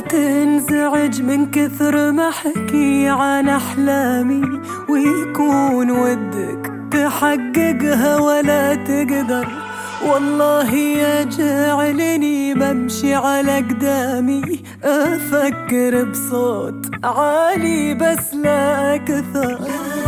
تنزعج من كثر ما احكي عن احلامي، ويكون ودك تحققها ولا تقدر. والله يا جعلني بمشي على قدامي، افكر بصوت عالي بس لا اكثر.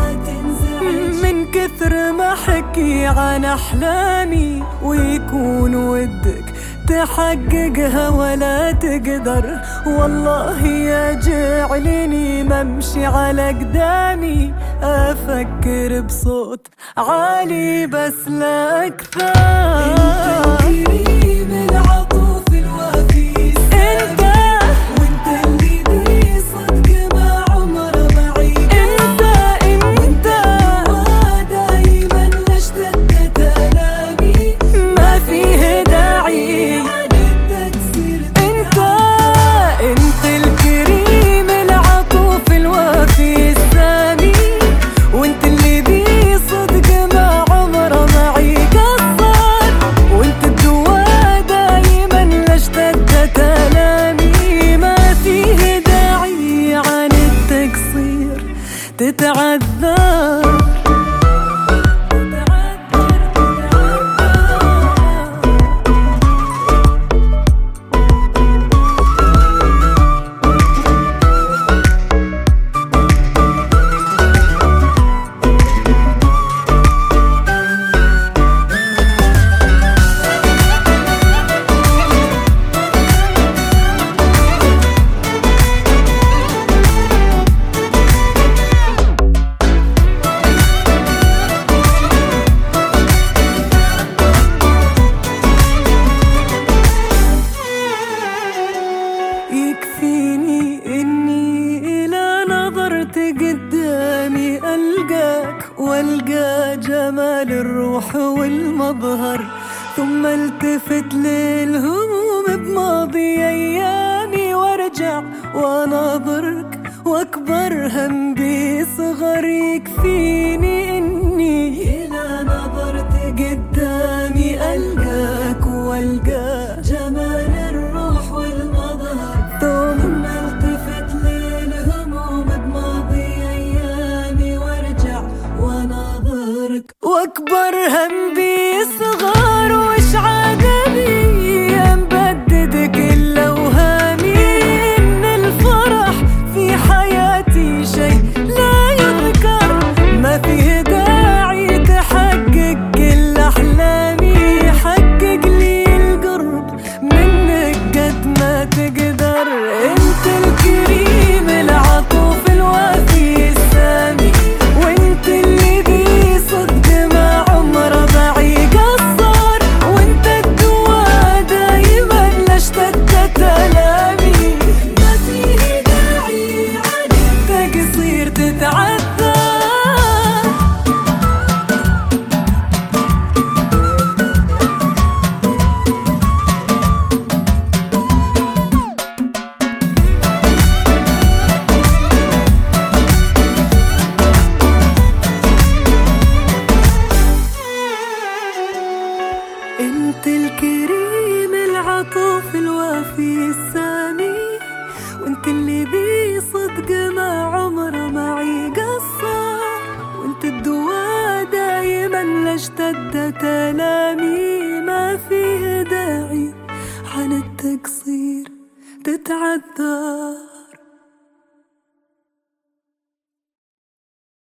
من كثر ما احكي عن احلامي، ويكون ودك تحققها ولا تقدر. والله يا جعلني ممشي على قدامي، افكر بصوت عالي بس لا اكثر. انت الكريم العطوف الوفي، انت وانت اللي ذي صدق ما عمره معي. انت ودايما اشتدت الامي، ما فيه داعي. انت الكريم العطوف الوفي السامي، وانت اللي ذي صدق ما عمره معي قصر. وانت الدواء دايما لاشتدت الامي، ما فيه داعي عن التقصير تتعذر. يكفيني إني إلى نظرت قدامي ألقاك، والقى جمال الروح والمظهر. ثم التفت للهموم بماضي أيامي، وارجع واناظرك واكبر هم بصغر. يكفيني إني إلى نظرت قدامي ألقاك، والقى جمال الروح والمظهر. ثم التفت للهموم بماضي أيامي، وارجع واناظرك واكبر هم بصغار. وش عاد بي مبدد كل اوهامي، ان الفرح في حياتي شيء لا يذكر. ما فيه داعي تحقق كل احلامي، حقق لي القرب منك قد ما تقدر. انت الكريم العطوف الوفي السامي، وانت اللي ذي صدق ما عمره معي قصر. وانت الدواء دايما لاشتدت الامي، ما فيه داعي عن التقصير تتعذر. انت الكريم العطوف الوفي السامي، وانت اللي ذي صدق ما عمره معي قصر. وانت الدواء دايما لاشتدت الامي، ما فيه داعي عن التقصير تتعذر.